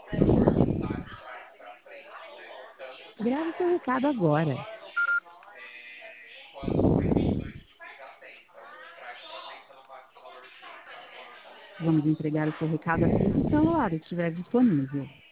Grave seu recado agora. Vamos entregar o seu recado assim que o celular estiver disponível.